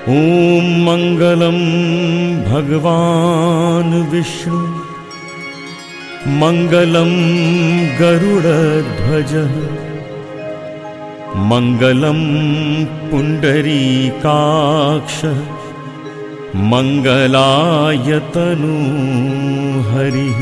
ॐ मङ्गलं भगवान् विष्णु मङ्गलं गरुडध्वजः मङ्गलं पुण्डरीकाक्षः मङ्गलाय तनूहरिः।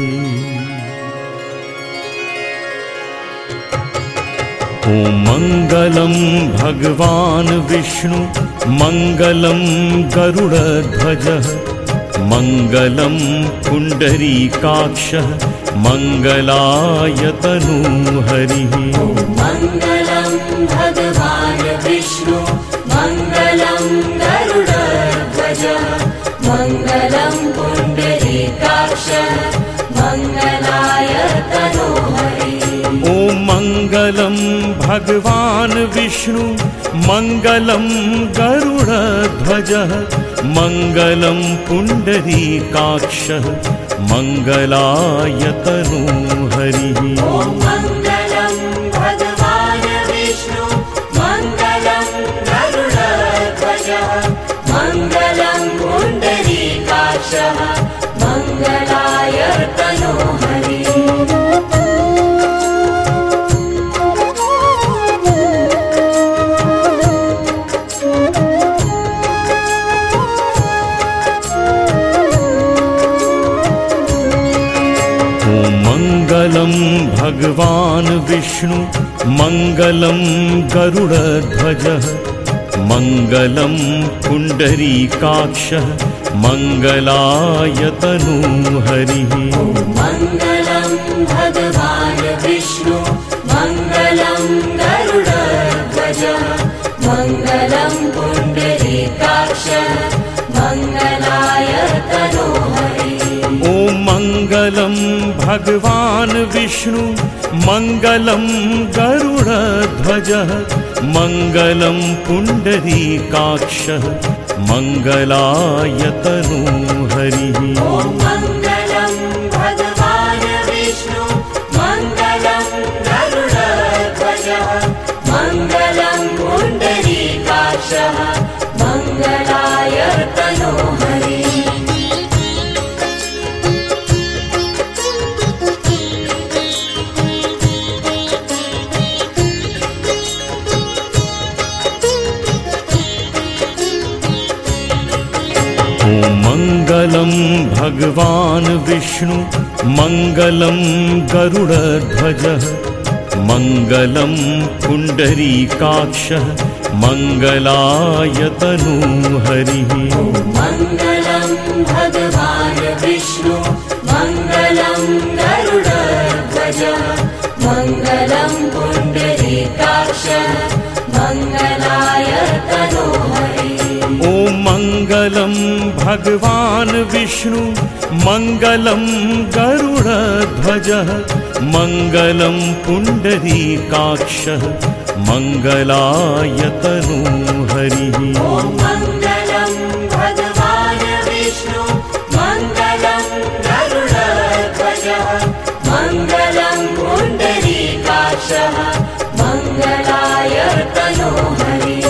ॐ मङ्गलं भगवान् विष्णु मङ्गलं गरुडध्वजः मङ्गलं पुण्डरीकाक्षः मङ्गलाय तनूहरिः। मङ्गलं भगवान् विष्णु मङ्गलं गरुडध्वजः मङ्गलं पुण्डरीकाक्षः मङ्गलाय तनूहरिः। ॐ मङ्गलं भगवान् विष्णु मङ्गलं गरुडध्वजः मङ्गलं पुण्डरीकाक्षः मङ्गलाय तनूहरिः। मङ्गलं भगवान् विष्णु मङ्गलं गरुडध्वजः मङ्गलं पुण्डरीकाक्षः मङ्गलाय तनूहरिः। मङ्गलं भगवान् विष्णु मङ्गलं गरुडध्वजः मङ्गलं पुण्डरीकाक्षः मङ्गलाय तनूहरिः। मङ्गलं भगवान् विष्णु मङ्गलं गरुडध्वजः मङ्गलं पुण्डरीकाक्षः मङ्गलाय तनूहरिः। ॐ मङ्गलं भगवान् विष्णु मङ्गलं गरुडध्वजः मङ्गलं पुण्डरीकाक्षः मङ्गलाय तनूहरिः। मङ्गलं भगवान् विष्णु मङ्गलं गरुडध्वजः मङ्गलं पुण्डरीकाक्षः मङ्गलाय तनूहरिः। मङ्गलं भगवान् विष्णु मङ्गलं गरुडध्वजः मङ्गलं पुण्डरीकाक्षः मङ्गलाय तनूहरिः। मङ्गलं भगवान् विष्णु मङ्गलं गरुडध्वजः मङ्गलं पुण्डरीकाक्षः मङ्गलाय तनूहरिः। ॐ मङ्गलं भगवान् विष्णु मङ्गलं गरुडध्वजः मङ्गलं पुण्डरीकाक्षः मङ्गलाय तनूहरिः। मङ्गलं भगवान् विष्णु मङ्गलं गरुडध्वजः मङ्गलं पुण्डरीकाक्षः मङ्गलाय तनूहरिः।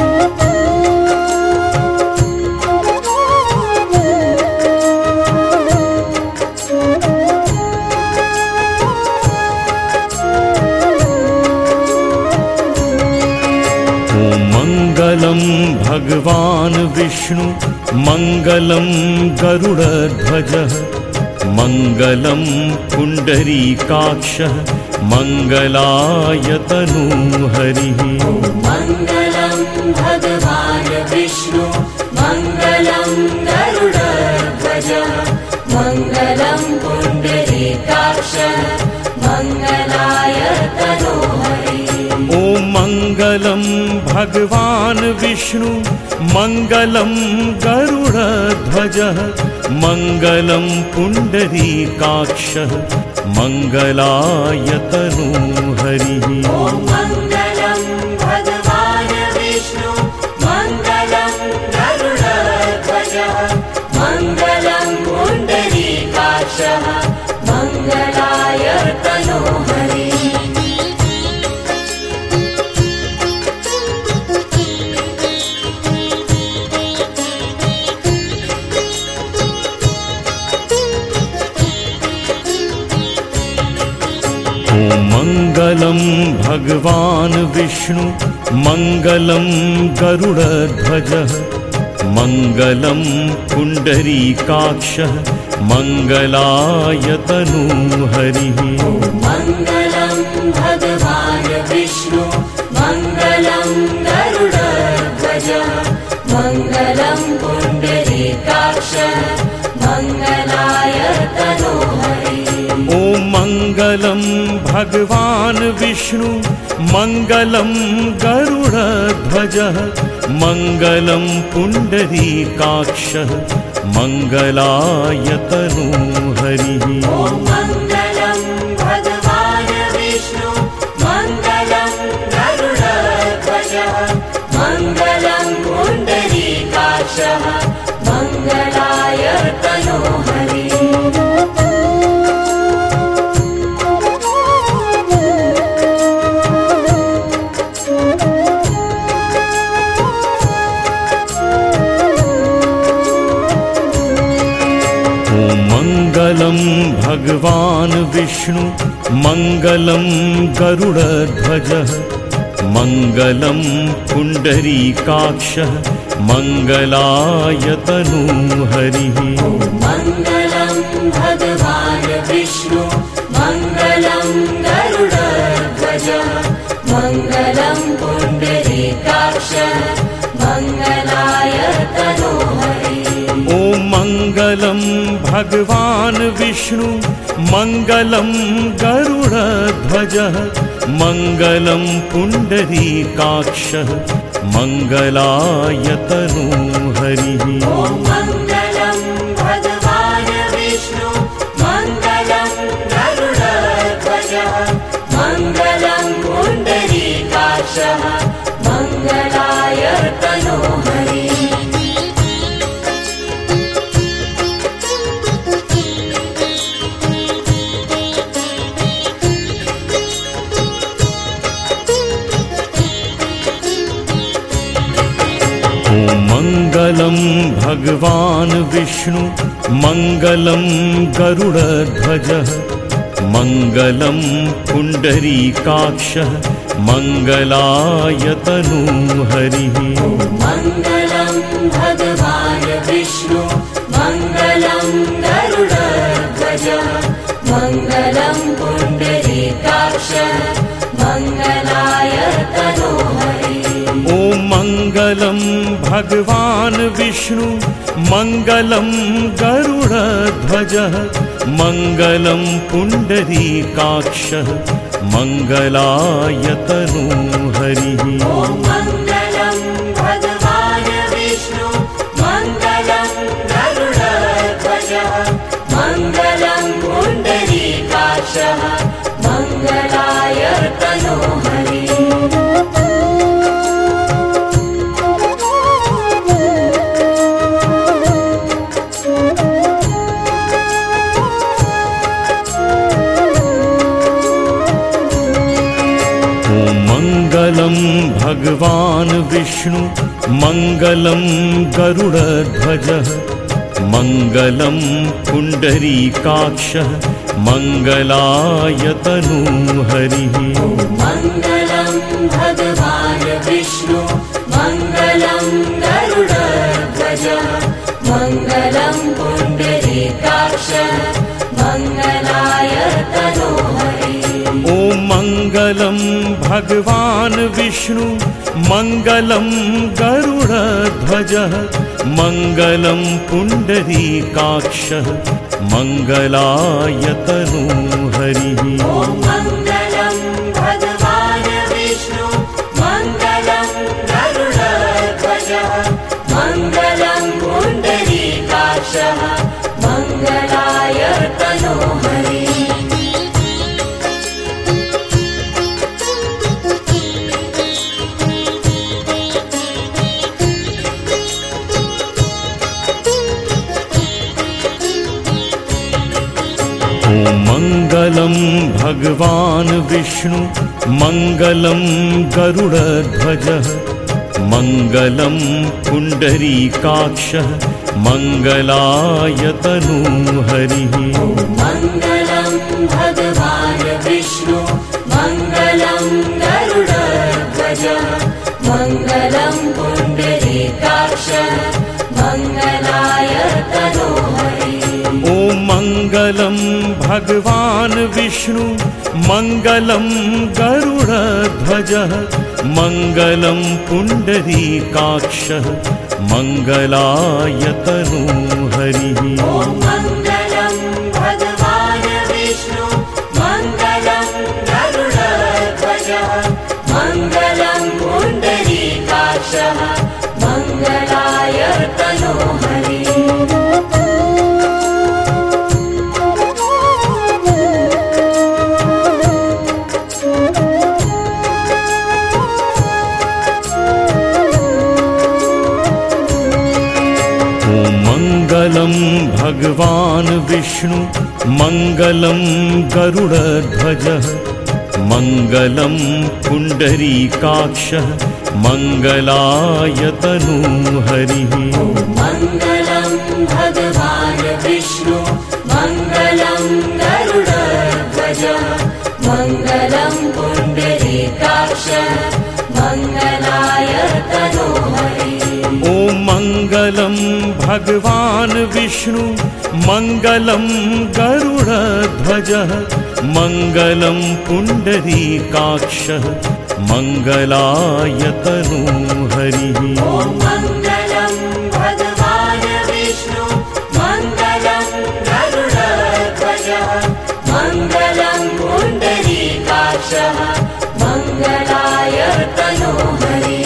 मङ्गलं भगवान् विष्णु मङ्गलं गरुडध्वजः मङ्गलं पुण्डरीकाक्षः मङ्गलाय तनूहरिः। मङ्गलं भगवान् विष्णु मङ्गलं गरुडध्वजः मङ्गलं पुण्डरीकाक्षः मङ्गलाय तनूहरिः। ॐ मङ्गलं भगवान् विष्णु मङ्गलं गरुडध्वजः मङ्गलं पुण्डरीकाक्षः मङ्गलाय तनूहरिः। मङ्गलं भगवान् विष्णु मङ्गलं गरुडध्वजः मङ्गलं पुण्डरीकाक्षः मङ्गलाय तनूहरिः। मङ्गलं भगवान् विष्णु मङ्गलं गरुडध्वजः मङ्गलं पुण्डरीकाक्षः मङ्गलायतनूहरिः मङ्गलं भगवान् विष्णु मङ्गलं गरुडध्वजः मङ्गलं पुण्डरीकाक्षः मङ्गलायतनूहरिः ॐ मङ्गलं भगवान् विष्णु मङ्गलं गरुडध्वजः मङ्गलं पुण्डरीकाक्षः मङ्गलायतनूहरिः मङ्गलं भगवान् विष्णु मङ्गलं गरुडध्वजः मङ्गलं पुण्डरीकाक्षः मङ्गलायतनूहरिः मङ्गलं भगवान् विष्णु मङ्गलं गरुडध्वजः मङ्गलं पुण्डरीकाक्षः मङ्गलायतनूहरिः मङ्गलं भगवान् विष्णु मङ्गलं गरुडध्वजः मङ्गलं पुण्डरीकाक्षः मङ्गलायतनूहरिः ॐ मङ्गलं भगवान् विष्णु मङ्गलं गरुडध्वजः मङ्गलं पुण्डरीकाक्षः मङ्गलायतनूहरिः मङ्गलं भगवान् विष्णु मङ्गलं गरुडध्वजः मङ्गलं पुण्डरीकाक्षः मङ्गलायतनूहरिः मङ्गलं भगवान् विष्णु मङ्गलं गरुडध्वजः मङ्गलं पुण्डरीकाक्षः मङ्गलायतनूहरिः मङ्गलं भगवान् विष्णु मङ्गलं गरुडध्वजः मङ्गलं पुण्डरीकाक्षः मङ्गलायतनूहरिः ॐ मङ्गलं भगवान् विष्णु मङ्गलं गरुडध्वजः मङ्गलं पुण्डरीकाक्षः मङ्गलायतनूहरिः मङ्गलं भगवान् विष्णु मङ्गलं गरुडध्वजः मङ्गलं पुण्डरीकाक्षः मङ्गलायतनूहरिः मङ्गलं भगवान् विष्णु मङ्गलं गरुडध्वजः मङ्गलं पुण्डरीकाक्षः मङ्गलायतनूहरिः मङ्गलं भगवान् विष्णु मङ्गलं गरुडध्वजः मङ्गलं पुण्डरीकाक्षः मङ्गलायतनूहरिः ॐ मङ्गलं भगवान् विष्णु मङ्गलं गरुडध्वजः मङ्गलं पुण्डरीकाक्षः मङ्गलायतनूहरिः मङ्गलं भगवान् विष्णु मङ्गलं गरुडध्वजः मङ्गलं पुण्डरीकाक्षः मङ्गलायतनूहरिः मङ्गलं भगवान् विष्णु मङ्गलं गरुडध्वजः मङ्गलं पुण्डरीकाक्षः मङ्गलायतनूहरिः मङ्गलं भगवान् विष्णु मङ्गलं गरुडध्वजः मङ्गलं पुण्डरीकाक्षः मङ्गलाय तनोहरि ॐ मङ्गलं भगवान् विष्णु मङ्गलं गरुडध्वजः मङ्गलं पुण्डरीकाक्षः मङ्गलाय तनोहरिः ॐ मङ्गलं भगवान् विष्णु मङ्गलं गरुडध्वजः मङ्गलं पुण्डरीकाक्षः मङ्गलाय तनोहरि मङ्गलं भगवान् विष्णु मङ्गलं गरुडध्वजः मङ्गलं पुण्डरीकाक्षः मङ्गलाय तनोहरिः मङ्गलं भगवान् विष्णु मङ्गलं गरुडध्वजः मङ्गलं पुण्डरीकाक्षः मङ्गलाय तनोहरि ॐ मङ्गलं भगवान् विष्णु मङ्गलं गरुडध्वजः मङ्गलं पुण्डरीकाक्षः मङ्गलाय तनोहरिः ॐ मङ्गलं भगवान् विष्णु मङ्गलं गरुडध्वजः मङ्गलं पुण्डरीकाक्षः मङ्गलाय तनोहरि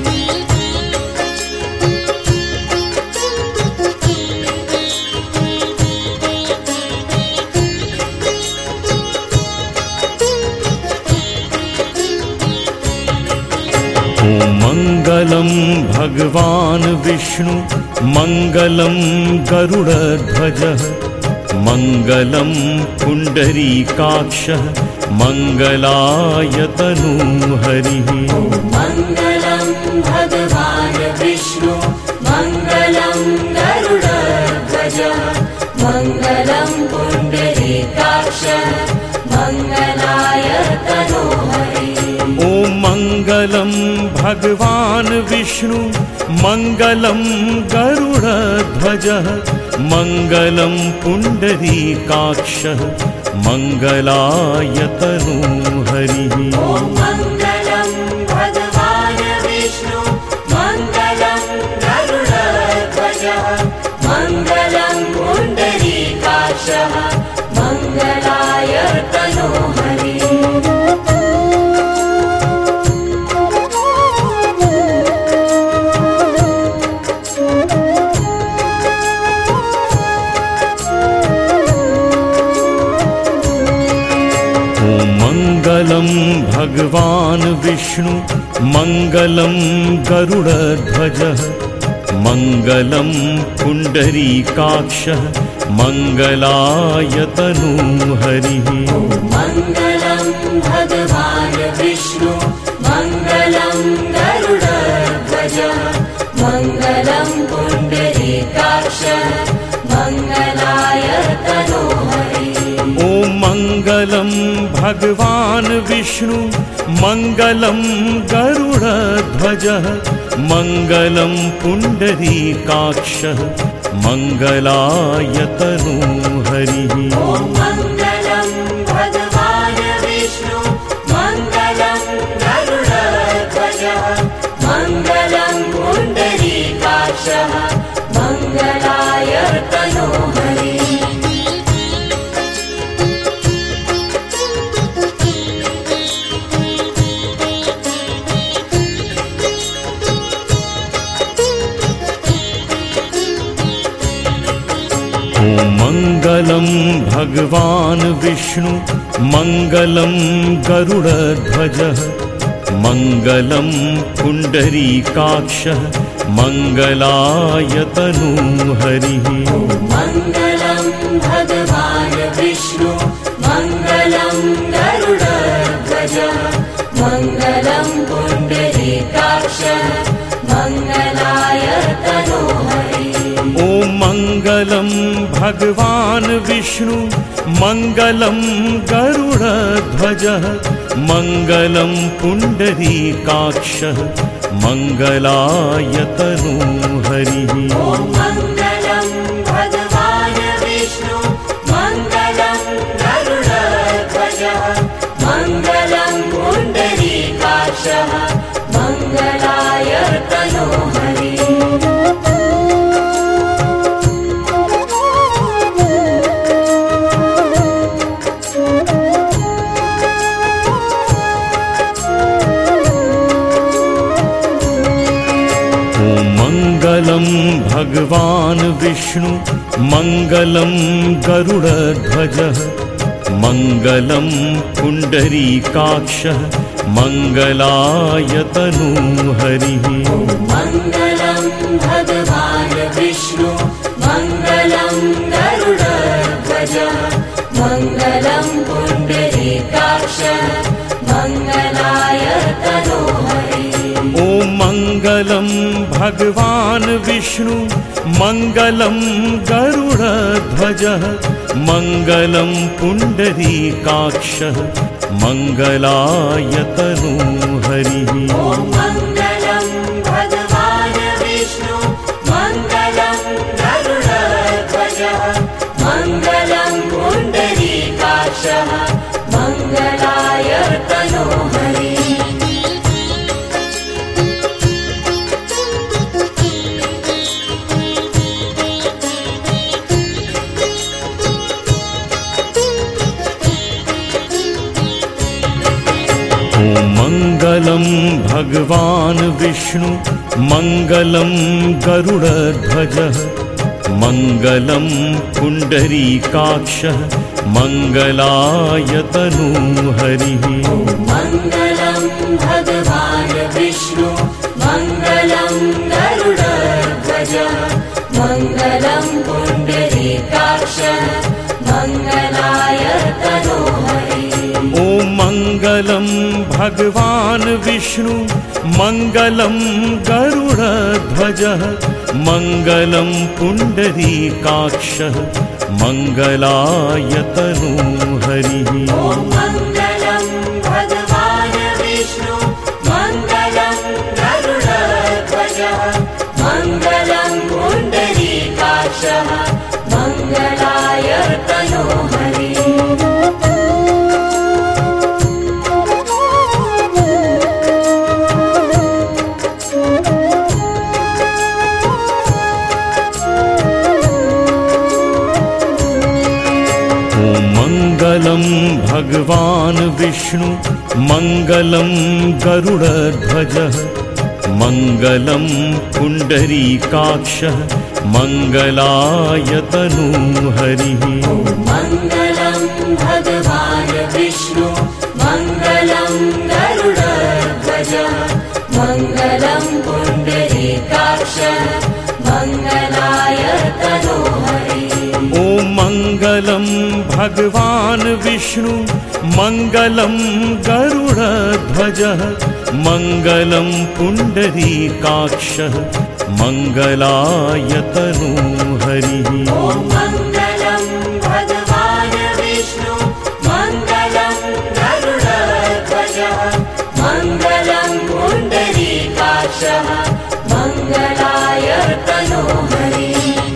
मङ्गलं भगवान् विष्णु मङ्गलं गरुडध्वजः मङ्गलं पुण्डरीकाक्षः मङ्गलाय तनोहरिः मङ्गलं भगवान् विष्णु मङ्गलं गरुडध्वजः मङ्गलं पुण्डरीकाक्षः मङ्गलाय तनोहरि ॐ मङ्गलं भगवान् विष्णु मङ्गलं गरुडध्वजः मङ्गलं पुण्डरीकाक्षः मङ्गलाय तनोहरिः ॐ मङ्गलं भगवान् विष्णु मङ्गलं गरुडध्वजः मङ्गलं पुण्डरीकाक्षः मङ्गलाय तनोहरि मङ्गलं भगवान् विष्णु मङ्गलं गरुडध्वजः मङ्गलं पुण्डरीकाक्षः मङ्गलाय तनोहरिः मङ्गलं भगवान् विष्णु मङ्गलं गरुडध्वजः मङ्गलं पुण्डरीकाक्षः मङ्गलाय तनोहरि ॐ मङ्गलं भगवान् विष्णु मङ्गलं गरुडध्वजः मङ्गलं पुण्डरीकाक्षः मङ्गलाय तनोहरिः ॐ मङ्गलं भगवान् विष्णु मङ्गलं गरुडध्वजः मङ्गलं पुण्डरीकाक्षः मङ्गलाय तनोहरि मङ्गलं भगवान् विष्णु मङ्गलं गरुडध्वजः मङ्गलं पुण्डरीकाक्षः मङ्गलाय तनोहरिः मङ्गलं भगवान् विष्णु मङ्गलं गरुडध्वजः मङ्गलं पुण्डरीकाक्षः मङ्गलाय तनोहरि ॐ मङ्गलं भगवान् विष्णु मङ्गलं गरुडध्वजः मङ्गलं पुण्डरीकाक्षः मङ्गलायतनो हरिः ॐ मङ्गलं भगवान् विष्णु मङ्गलं गरुडध्वजः मङ्गलं पुण्डरीकाक्षः मङ्गलायतनो हरिः मङ्गलं भगवान् विष्णु मङ्गलं गरुडध्वजः मङ्गलं पुण्डरीकाक्षः मङ्गलायतनो हरिः मङ्गलं भगवान् विष्णु मङ्गलं गरुडध्वजः मङ्गलं पुण्डरीकाक्षः मङ्गलायतनो हरिः ॐ मङ्गलं भगवान् विष्णु मङ्गलं गरुडध्वजः मङ्गलं पुण्डरीकाक्षः मङ्गलायतनो हरिः ॐ मङ्गलं भगवान् विष्णु मङ्गलं गरुडध्वजः मङ्गलं पुण्डरीकाक्षः मङ्गलायतनो हरिः मङ्गलं भगवान् विष्णु मङ्गलं गरुडध्वजः मङ्गलं पुण्डरीकाक्षः मङ्गलायतनो हरिः मङ्गलं भगवान् विष्णु मङ्गलं गरुडध्वजः मङ्गलं पुण्डरीकाक्षः मङ्गलायतनो हरिः ॐ मङ्गलं भगवान् विष्णु मङ्गलं गरुडध्वजः मङ्गलं पुण्डरीकाक्षः मङ्गलायतनो हरिः ॐ मङ्गलं भगवान् विष्णु मङ्गलं गरुडध्वजः मङ्गलं पुण्डरीकाक्षः मङ्गलायतनो हरिः मङ्गलं भगवान् विष्णु मङ्गलं गरुडध्वजः मङ्गलं पुण्डरीकाक्षः मङ्गलायतनो हरिः मङ्गलं भगवान् विष्णु मङ्गलं गरुडध्वजः मङ्गलं पुण्डरीकाक्षः मङ्गलायतनो हरिः ॐ मङ्गलं भगवान् विष्णु मङ्गलं गरुडध्वजः मङ्गलं पुण्डरीकाक्षः मङ्गलायतनो हरिः ॐ मङ्गलं भगवान् विष्णु मङ्गलं गरुडध्वजः मङ्गलं पुण्डरीकाक्षः मङ्गलायतनो हरिः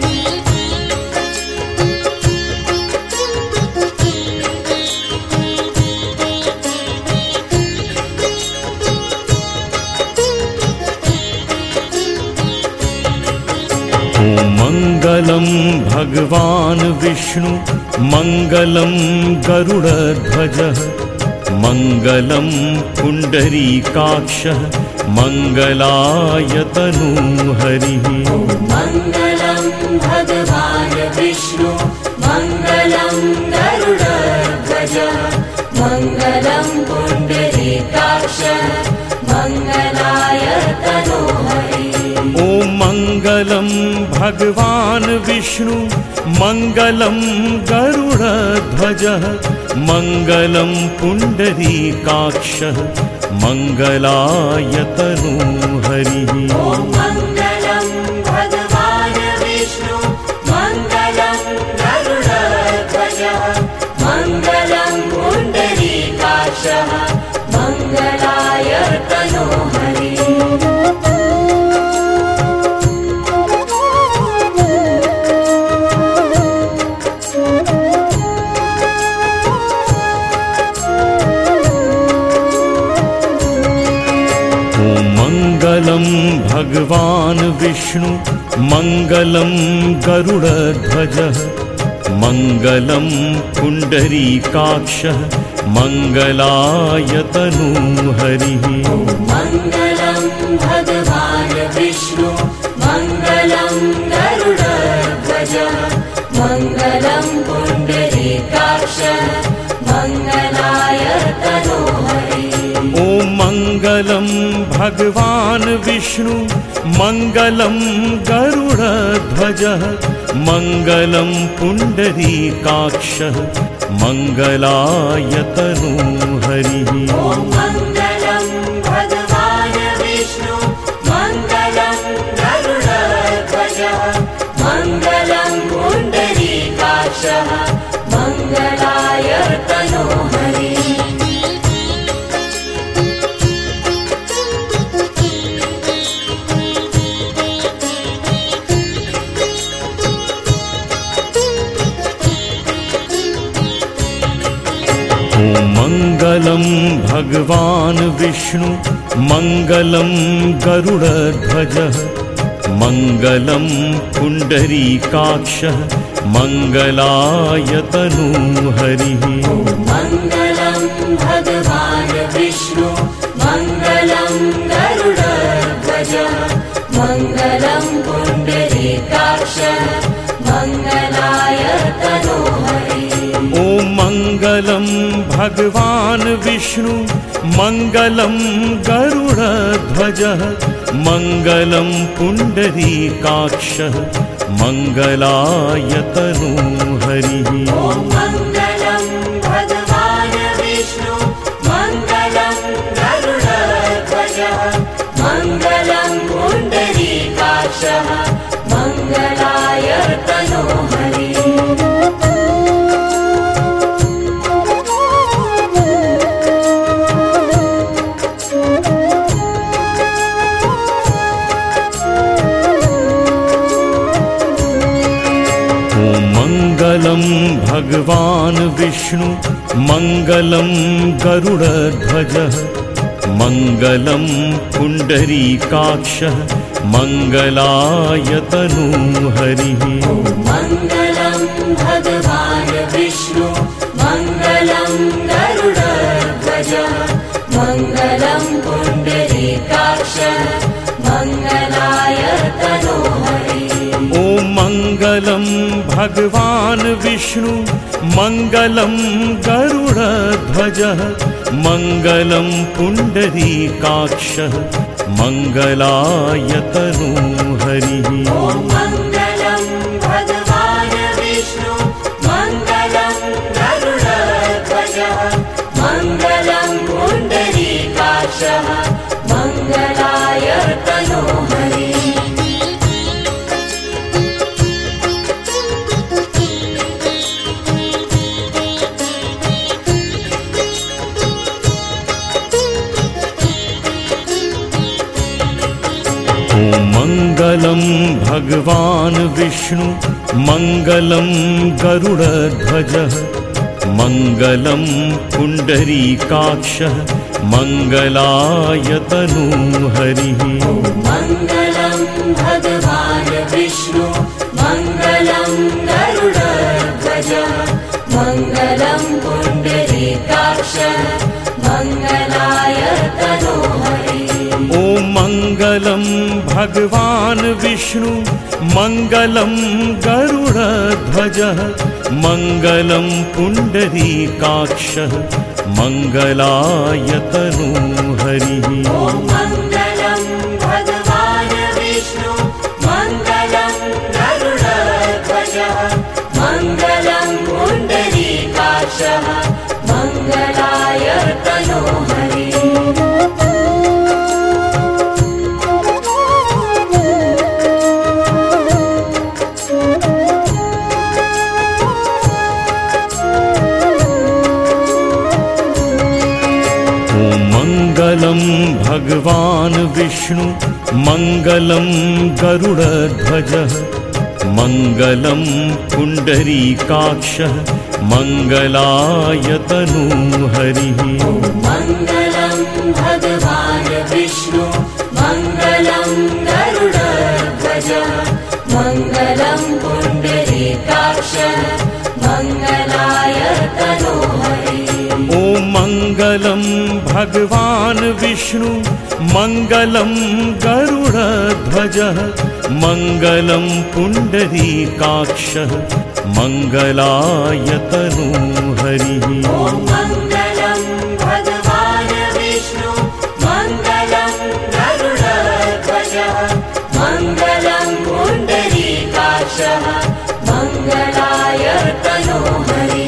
मङ्गलं भगवान् विष्णु मङ्गलं गरुडध्वजः मङ्गलं पुण्डरीकाक्षः मङ्गलायतनो हरिः मङ्गलं भगवान् विष्णु मङ्गलं गरुडध्वजः मङ्गलं पुण्डरीकाक्षः मङ्गलायतनो हरिः ॐ मङ्गलं भगवान् विष्णु मङ्गलं गरुडध्वजः मङ्गलं पुण्डरीकाक्षः मङ्गलायतनो हरिः ॐ मङ्गलं भगवान् विष्णु मङ्गलं भगवान् विष्णु मङ्गलं गरुडध्वजः मङ्गलं पुण्डरीकाक्षः मङ्गलायतनूहरिः मङ्गलं भगवान् विष्णु मङ्गलं गरुडध्वजः मङ्गलं पुण्डरीकाक्षः मङ्गलायतनूहरिः ॐ मङ्गलं भगवान् विष्णु मङ्गलं गरुडध्वजः मङ्गलं पुण्डरीकाक्षः मङ्गलायतनूहरिः ॐ मङ्गलं भगवान् विष्णु मङ्गलं गरुडध्वजः मङ्गलं पुण्डरीकाक्षः मङ्गलायतनूहरिः मङ्गलं भगवान् विष्णु मङ्गलं गरुडध्वजः मङ्गलं पुण्डरीकाक्षः मङ्गलायतनूहरिः मङ्गलं भगवान् विष्णु मङ्गलं गरुडध्वजः मङ्गलं पुण्डरीकाक्षः मङ्गलायतनूहरिः ॐ मङ्गलं भगवान् विष्णु मङ्गलं गरुडध्वजः मङ्गलं पुण्डरीकाक्षः मङ्गलायतनूहरिः ॐ मङ्गलं भगवान् विष्णु मङ्गलं गरुडध्वजः मङ्गलं पुण्डरीकाक्षः मङ्गलायतनूहरिः मङ्गलं भगवान् विष्णु मङ्गलं गरुडध्वजः मङ्गलं पुण्डरीकाक्षः मङ्गलायतनूहरिः मङ्गलं भगवान् विष्णु मङ्गलं गरुडध्वजः मङ्गलं पुण्डरीकाक्षः मङ्गलायतनूहरिः ॐ मङ्गलं भगवान् विष्णु मङ्गलं गरुडध्वजः मङ्गलं पुण्डरीकाक्षः मङ्गलायतनूहरिः ॐ मङ्गलं भगवान् विष्णु मङ्गलं गरुडध्वजः मङ्गलं पुण्डरीकाक्षः मङ्गलायतनूहरिः मङ्गलं भगवान् विष्णु मङ्गलं गरुडध्वजः मङ्गलं पुण्डरीकाक्षः मङ्गलायतनूहरिः मङ्गलं भगवान् विष्णु मङ्गलं गरुडध्वजः मङ्गलं पुण्डरीकाक्षः मङ्गलायतनूहरिः ॐ मङ्गलं भगवान् विष्णु मङ्गलं गरुडध्वजः मङ्गलं पुण्डरीकाक्षः मङ्गलायतनूहरिः ॐ मङ्गलं भगवान् विष्णु मङ्गलं गरुडध्वजः मङ्गलं पुण्डरीकाक्षः मङ्गलायतनूहरिः मङ्गलं भगवान् विष्णु मङ्गलं गरुडध्वजः मङ्गलं पुण्डरीकाक्षः मङ्गलायतनूहरिः मङ्गलं भगवान् विष्णु मङ्गलं मङ्गलं पुण्डरीकाक्षः मङ्गलाय तनोहरि ॐ मङ्गलं भगवान् विष्णु मङ्गलं गरुडध्वजः मङ्गलं पुण्डरीकाक्षः मङ्गलाय तनोहरिः ॐ मङ्गलं भगवान् विष्णु मङ्गलं गरुडध्वजः मङ्गलं पुण्डरीकाक्षः मङ्गलाय तनोहरि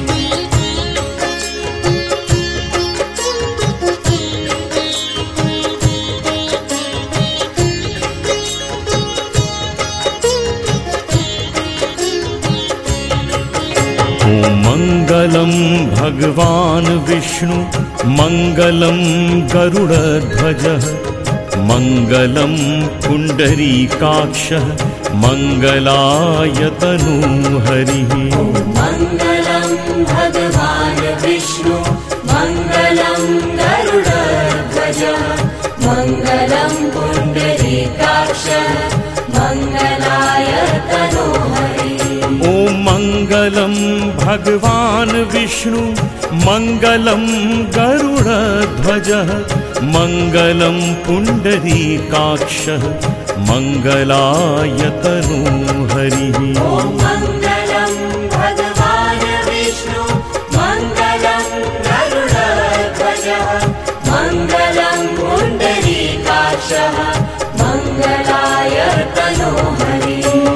ॐ मङ्गलं भगवान् विष्णु मङ्गलं गरुडध्वजः मङ्गलं पुण्डरीकाक्षः मङ्गलाय तनोहरिः मङ्गलं भगवान् विष्णु मङ्गलं गरुडध्वजः मङ्गलं पुण्डरीकाक्षः मङ्गलाय तनोहरि ॐ मङ्गलं भगवान् विष्णु मङ्गलं गरुडध्वजः मङ्गलं पुण्डरीकाक्षः मङ्गलाय तनोहरिः ॐ मङ्गलं भगवान् विष्णु मङ्गलं गरुडध्वजः मङ्गलं पुण्डरीकाक्षः मङ्गलाय तनोहरि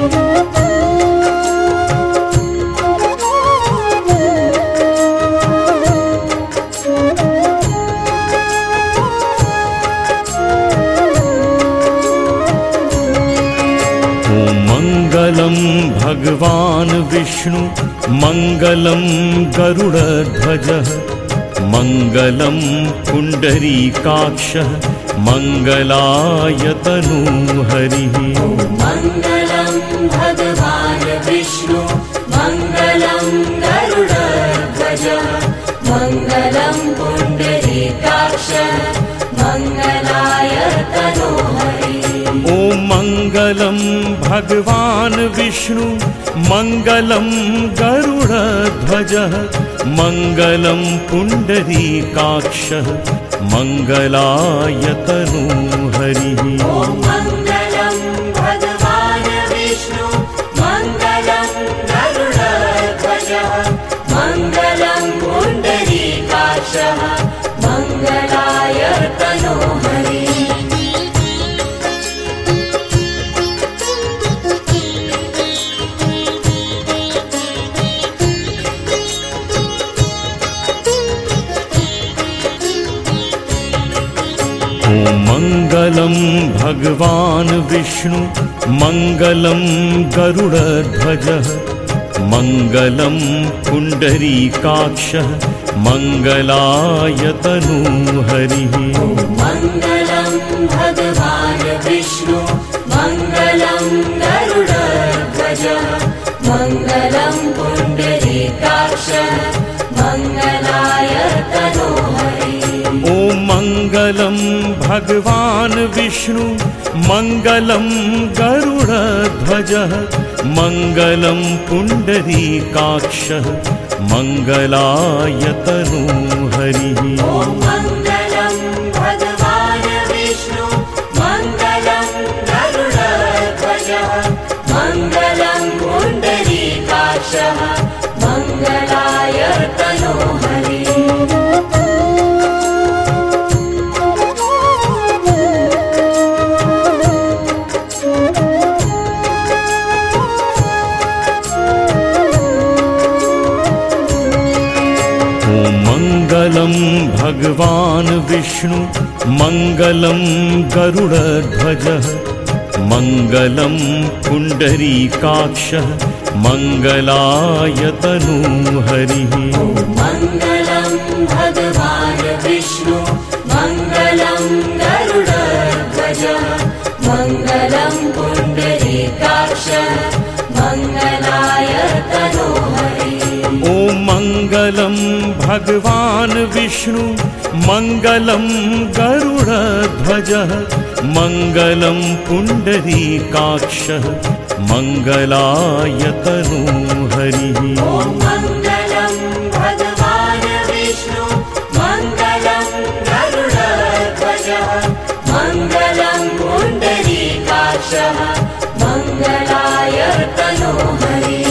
मङ्गलं भगवान् विष्णु मङ्गलं गरुडध्वजः मङ्गलं पुण्डरीकाक्षः मङ्गलाय तनोहरिः मङ्गलं भगवान् विष्णु मङ्गलं गरुडध्वजः मङ्गलं पुण्डरीकाक्षः मङ्गलाय तनोहरि ॐ मङ्गलं भगवान् विष्णु मङ्गलं गरुडध्वजः मङ्गलं पुण्डरीकाक्षः मङ्गलाय तनोहरिः ॐ मङ्गलं भगवान् विष्णु मङ्गलं गरुडध्वजः मङ्गलं पुण्डरीकाक्षः मङ्गलाय तनोहरि ॐ मङ्गलं भगवान् विष्णु मङ्गलं गरुडध्वजः मङ्गलं पुण्डरीकाक्षः मङ्गलाय तनोहरिः मङ्गलं भगवान् विष्णु मङ्गलं गरुडध्वजः मङ्गलं पुण्डरीकाक्षः मङ्गलाय तनोहरि ॐ मङ्गलं भगवान् विष्णु मङ्गलं गरुडध्वजः मङ्गलं पुण्डरीकाक्षः मङ्गलाय तनोहरिः ॐ मङ्गलं भगवान् विष्णु मङ्गलं गरुडध्वजः मङ्गलं पुण्डरीकाक्षः मङ्गलाय तनोहरि मङ्गलं भगवान् विष्णु मङ्गलं गरुडध्वजः मङ्गलं पुण्डरीकाक्षः मङ्गलाय तनोहरिः मङ्गलं भगवान् विष्णु मङ्गलं गरुडध्वजः मङ्गलं पुण्डरीकाक्षः मङ्गलाय तनोहरि ॐ मङ्गलं मङ्गलं भगवान् विष्णु मङ्गलं गरुडध्वजः मङ्गलं पुण्डरीकाक्षः मङ्गलायतनो हरिः। ॐ मङ्गलं भगवान् विष्णु मङ्गलं गरुडध्वजः मङ्गलं पुण्डरीकाक्षः मङ्गलायतनो हरिः।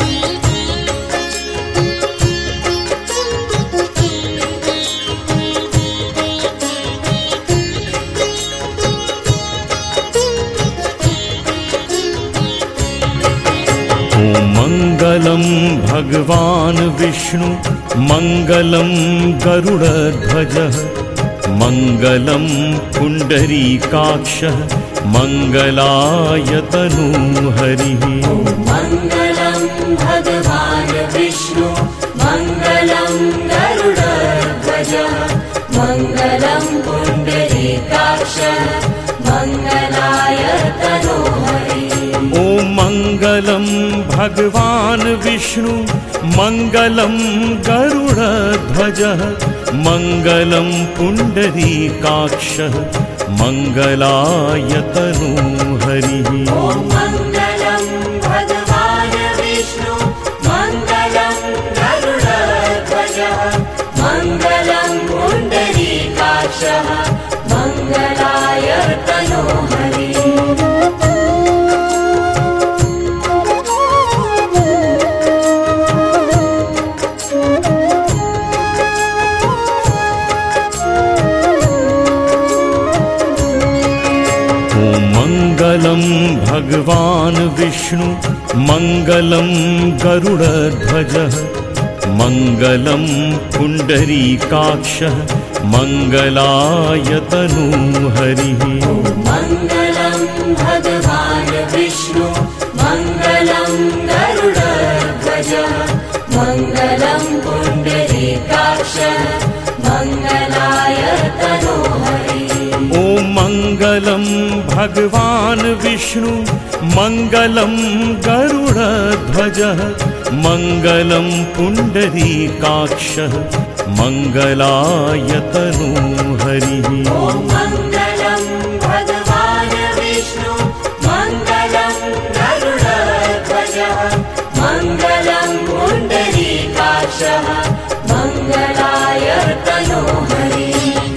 मङ्गलं भगवान् विष्णु मङ्गलं गरुडध्वजः मङ्गलं पुण्डरीकाक्षः मङ्गलायतनो हरिः। मङ्गलं भगवान् विष्णु मङ्गलं गरुडध्वजः मङ्गलं पुण्डरीकाक्षः मङ्गलायतनो हरिः। ॐ मङ्गलं भगवान् विष्णु मङ्गलं गरुडध्वजः मङ्गलं पुण्डरीकाक्षः मङ्गलायतनो हरिः। ॐ मङ्गलं भगवान् विष्णु मङ्गलं गरुडध्वजः मङ्गलं पुण्डरीकाक्षः मङ्गलायतनो हरिः। मङ्गलं भगवान् विष्णु मङ्गलं गरुडध्वजः मङ्गलं पुण्डरीकाक्षः मङ्गलायतनो हरिः। मङ्गलं भगवान् विष्णु मङ्गलं गरुडध्वजः मङ्गलं पुण्डरीकाक्षः मङ्गलायतनो हरिः। ॐ मङ्गलं भगवान् विष्णु मङ्गलं गरुडध्वजः मङ्गलं पुण्डरीकाक्षः मङ्गलायतनो हरिः। ॐ मङ्गलं भगवान् विष्णु मङ्गलं गरुडध्वजः मङ्गलं पुण्डरीकाक्षः मङ्गलायतनो हरिः।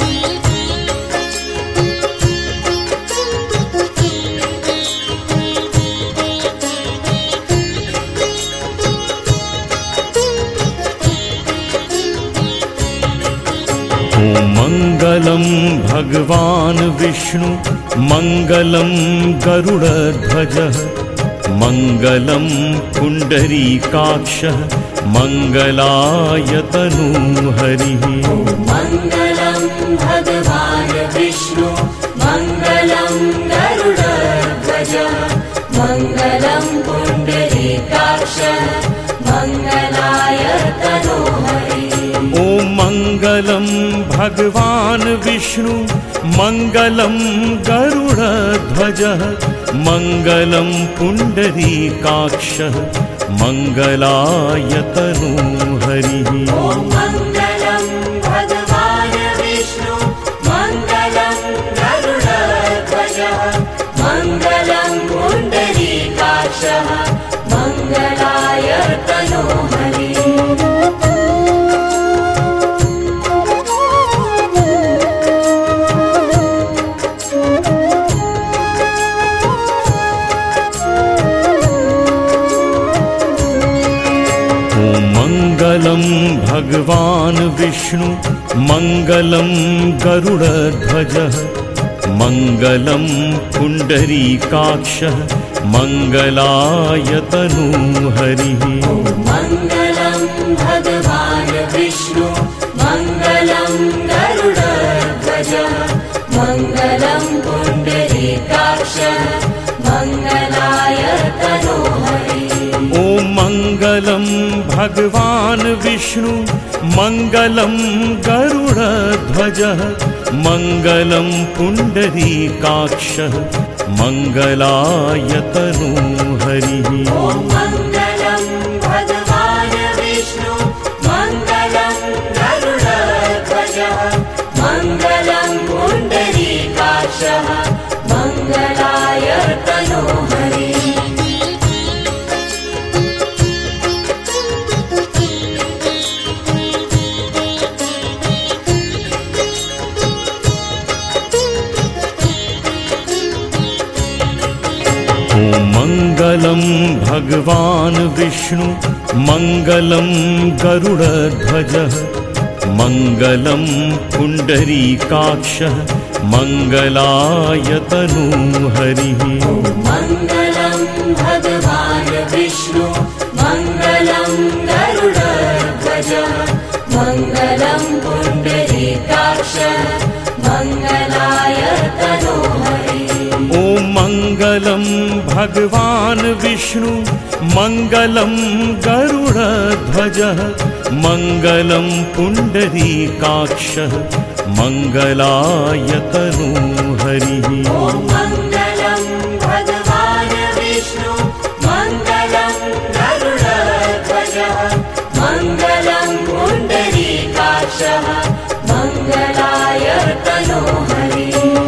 मङ्गलं भगवान् विष्णु मङ्गलं गरुडध्वजः मङ्गलं पुण्डरीकाक्षः मङ्गलायतनो हरिः। मङ्गलं भगवान् विष्णु मङ्गलं गरुडध्वजः मङ्गलं पुण्डरीकाक्षः मङ्गलायतनो हरिः। ॐ मङ्गलं भगवान् विष्णु मङ्गलं गरुडध्वजः मङ्गलं पुण्डरीकाक्षः मङ्गलायतनो हरिः। ॐ मङ्गलं भगवान् विष्णु मङ्गलं गरुडध्वजः मङ्गलं पुण्डरीकाक्षः मङ्गलायतनो हरिः। मङ्गलं भगवान् विष्णु मङ्गलं गरुडध्वजः मङ्गलं पुण्डरीकाक्षः मङ्गलायतनो हरिः। मङ्गलं भगवान् विष्णु मङ्गलं गरुडध्वजः मङ्गलं पुण्डरीकाक्षः मङ्गलायतनो हरिः। ॐ मङ्गलं भगवान् विष्णु मङ्गलं गरुडध्वजः मङ्गलं पुण्डरीकाक्षः मङ्गलायतनो हरिः। ॐ मङ्गलं भगवान् विष्णु मङ्गलं पुण्डरीकाक्षः मङ्गलाय तनोहरि मङ्गलं भगवान् विष्णु मङ्गलं गरुडध्वजः मङ्गलं पुण्डरीकाक्षः मङ्गलाय तनूहरिः मङ्गलं भगवान् विष्णु मङ्गलं गरुडध्वजः मङ्गलं पुण्डरीकाक्षः मङ्गलाय तनोहरि ॐ मङ्गलं भगवान् विष्णु मङ्गलं गरुडध्वजः मङ्गलं पुण्डरीकाक्षः मङ्गलाय तनूहरिः मङ्गलं भगवान् विष्णु मङ्गलं गरुडध्वजः मङ्गलं पुण्डरीकाक्षः मङ्गलाय तनोहरि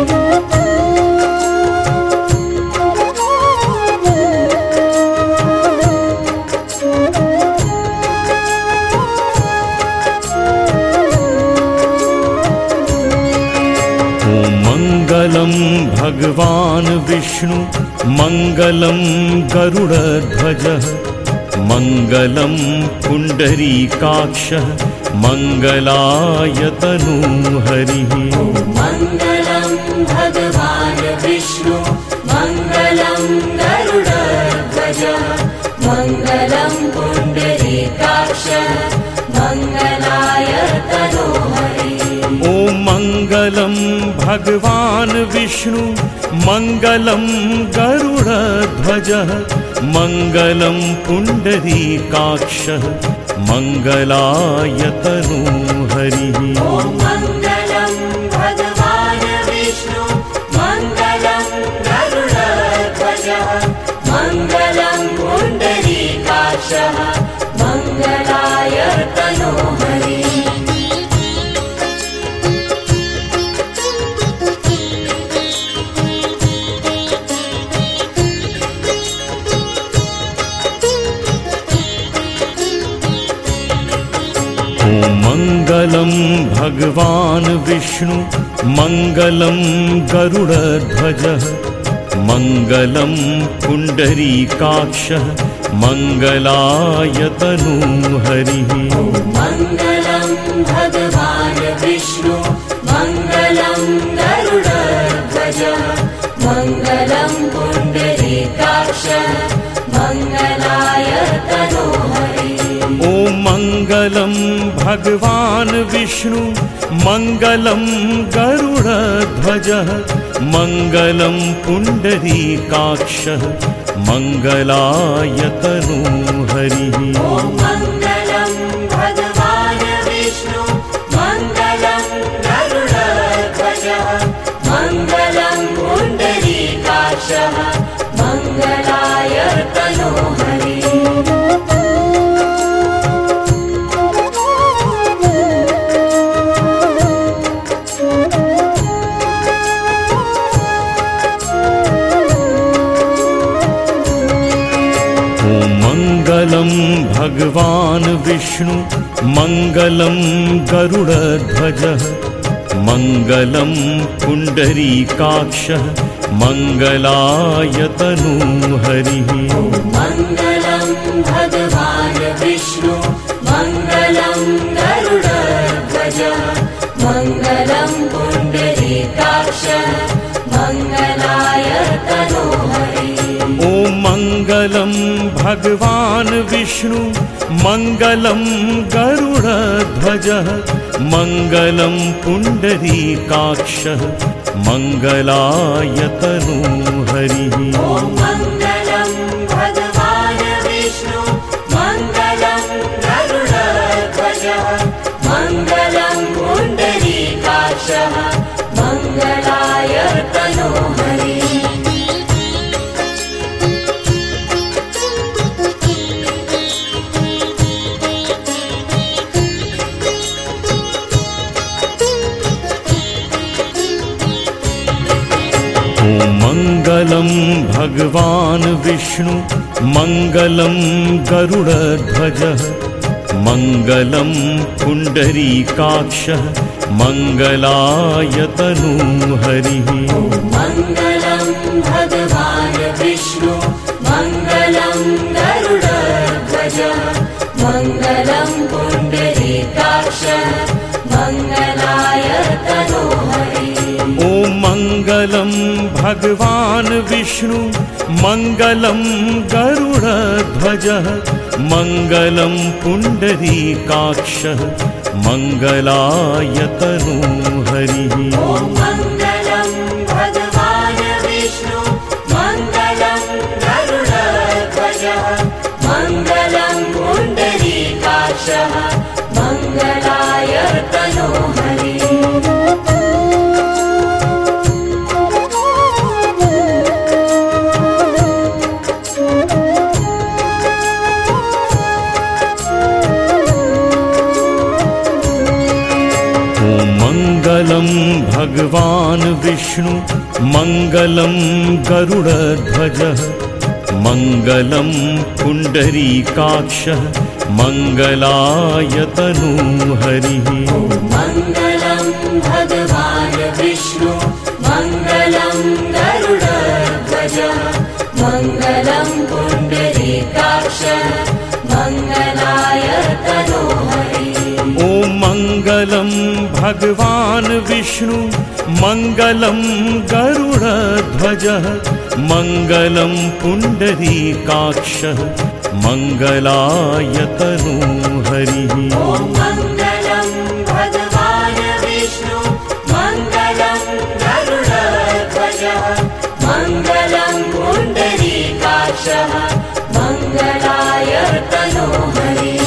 मङ्गलं भगवान् विष्णु मङ्गलं गरुडध्वजः मङ्गलं पुण्डरीकाक्षः मङ्गलाय तनूहरिः मङ्गलं भगवान् विष्णु मङ्गलं गरुडध्वजः मङ्गलं पुण्डरीकाक्षः मङ्गलाय तनोहरि ॐ मङ्गलं भगवान् विष्णु मङ्गलं गरुडध्वजः मङ्गलं पुण्डरीकाक्षः मङ्गलाय तनूहरिः मङ्गलं भगवान् विष्णु मङ्गलं गरुडध्वजः मङ्गलं पुण्डरीकाक्षः मङ्गलाय तनोहरि मङ्गलं भगवान् विष्णु मङ्गलं गरुडध्वजः मङ्गलं पुण्डरीकाक्षः मङ्गलाय तनूहरिः मङ्गलं भगवान् विष्णु मङ्गलं गरुडध्वजः मङ्गलं पुण्डरीकाक्षः मङ्गलाय तनोहरि ॐ मङ्गलं भगवान् विष्णु मङ्गलं गरुडध्वजः मङ्गलं पुण्डरीकाक्षः मङ्गलाय तनूहरिः मङ्गलं भगवान् विष्णु मङ्गलं गरुडध्वजः मङ्गलं पुण्डरीकाक्षः मङ्गलाय तनोहरि मङ्गलं भगवान् विष्णु मङ्गलं गरुडध्वजः मङ्गलं पुण्डरीकाक्षः मङ्गलाय तनूहरिः मङ्गलं भगवान् विष्णु मङ्गलं गरुडध्वजः मङ्गलं पुण्डरीकाक्षः मङ्गलाय तनोहरि ॐ मङ्गलं भगवान् विष्णु मङ्गलं गरुडध्वजः मङ्गलं पुण्डरीकाक्षः मङ्गलाय तनूहरिः मङ्गलं भगवान् विष्णु मङ्गलं गरुडध्वजः मङ्गलं पुण्डरीकाक्षः मङ्गलाय तनोहरि ॐ मङ्गलं भगवान् विष्णु मङ्गलं गरुडध्वजः मङ्गलं पुण्डरीकाक्षः मङ्गलायतनूहरिः मङ्गलं भगवान् विष्णु मङ्गलं गरुडध्वजः मङ्गलं पुण्डरीकाक्षः मङ्गलायतनूहरिः ॐ मङ्गलं भगवान् विष्णु मङ्गलं गरुडध्वजः मङ्गलं पुण्डरीकाक्षः मङ्गलायतनूहरिः ॐ मङ्गलं भगवान् विष्णु मङ्गलं गरुडध्वजः मङ्गलं पुण्डरीकाक्षः मङ्गलायतनूहरिः मङ्गलं भगवान् विष्णु मङ्गलं गरुडध्वजः मङ्गलं पुण्डरीकाक्षः मङ्गलायतनूहरिः मङ्गलं भगवान् विष्णु मङ्गलं गरुडध्वजः मङ्गलं पुण्डरीकाक्षः मङ्गलायतनूहरिः ॐ मङ्गलं भगवान् विष्णु मङ्गलं गरुडध्वजः मङ्गलं पुण्डरीकाक्षः मङ्गलायतनूहरिः ॐ मङ्गलं भगवान् विष्णु मङ्गलं गरुडध्वजः मङ्गलं पुण्डरीकाक्षः मङ्गलायतनूहरिः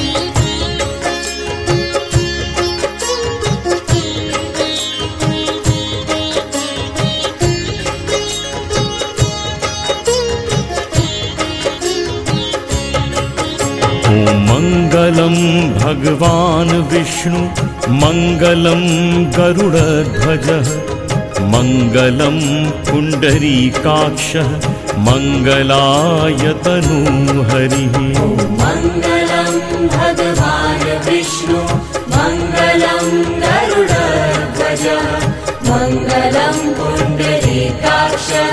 मङ्गलं भगवान् विष्णु मङ्गलं गरुडध्वजः मङ्गलं पुण्डरीकाक्षः मङ्गलायतनूहरिः मङ्गलं भगवान् विष्णु मङ्गलं गरुडध्वजः मङ्गलं पुण्डरीकाक्षः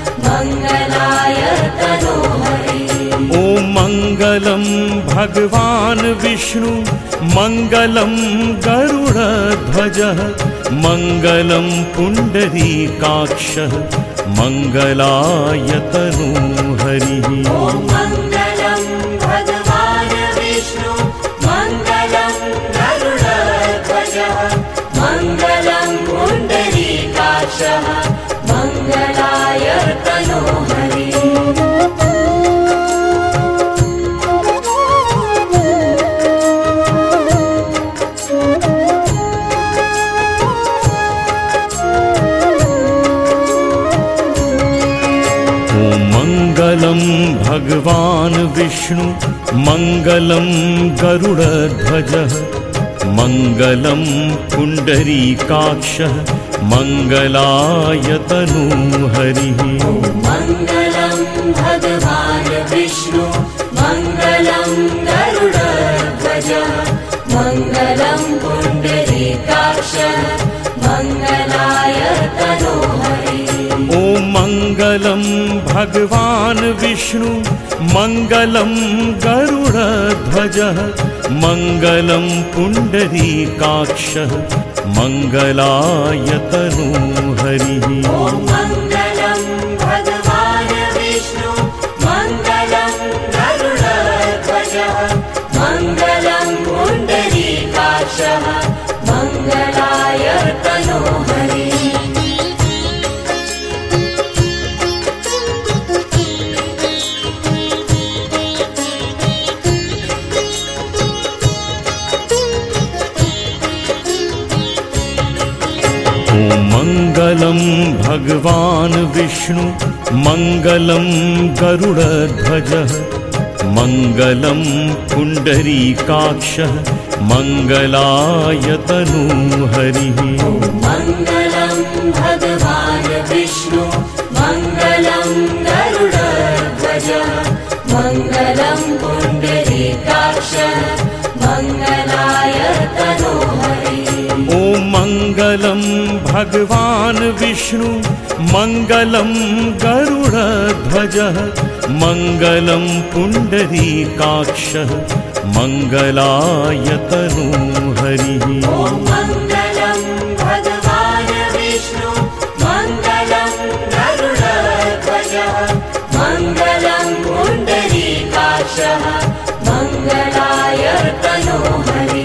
मङ्गलायतनूहरिः ॐ मङ्गलं भगवान् विष्णु मङ्गलं गरुडध्वजः मङ्गलं पुण्डरीकाक्षः मङ्गलायतनूहरिः ॐ मङ्गलं भगवान् विष्णु मङ्गलं गरुडध्वजः मङ्गलं पुण्डरीकाक्षः मङ्गलायतनूहरिः मङ्गलं भगवान् विष्णु मङ्गलं गरुडध्वजः मङ्गलं पुण्डरीकाक्षः मङ्गलायतनूहरिः मङ्गलं भगवान् विष्णु मङ्गलं गरुडध्वजः मङ्गलं पुण्डरीकाक्षः मङ्गलायतनूहरिः ॐ मङ्गलं भगवान् विष्णु मङ्गलं गरुडध्वजः मङ्गलं पुण्डरीकाक्षः मङ्गलायतनूहरिः ॐ मङ्गलं भगवान् विष्णु मङ्गलं गरुडध्वजः मङ्गलं पुण्डरीकाक्षः मङ्गलायतनूहरिः मङ्गलं भगवान् विष्णु मङ्गलं गरुडध्वजः मङ्गलं पुण्डरीकाक्षः मङ्गलायतनूहरिः मङ्गलं भगवान् विष्णु पुण्डरीकाक्षः मङ्गलाय तनोहरि ॐ मङ्गलं भगवान् विष्णु मङ्गलं गरुडध्वजः मङ्गलं पुण्डरीकाक्षः मङ्गलाय तनोहरिः ॐ मङ्गलं भगवान् विष्णु मङ्गलं गरुडध्वजः मङ्गलं पुण्डरीकाक्षः मङ्गलाय तनोहरि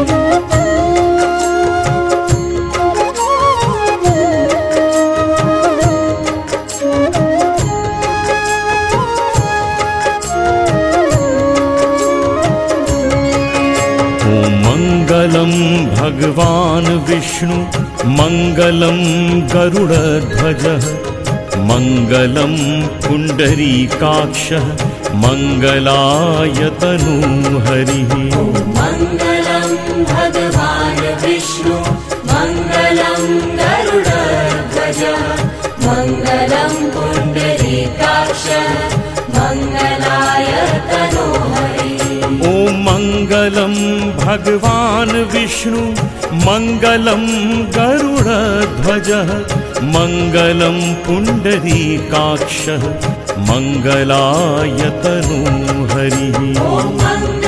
मङ्गलं भगवान् विष्णु मङ्गलं गरुडध्वजः मङ्गलं पुण्डरीकाक्षः मङ्गलाय तनोहरिः मङ्गलं भगवान् विष्णु मङ्गलं गरुडध्वजः मङ्गलं पुण्डरीकाक्षः मङ्गलाय तनोहरि ॐ मङ्गलं भगवान् विष्णु मङ्गलं गरुडध्वजः मङ्गलं पुण्डरीकाक्षः मङ्गलाय तनोहरिः ॐ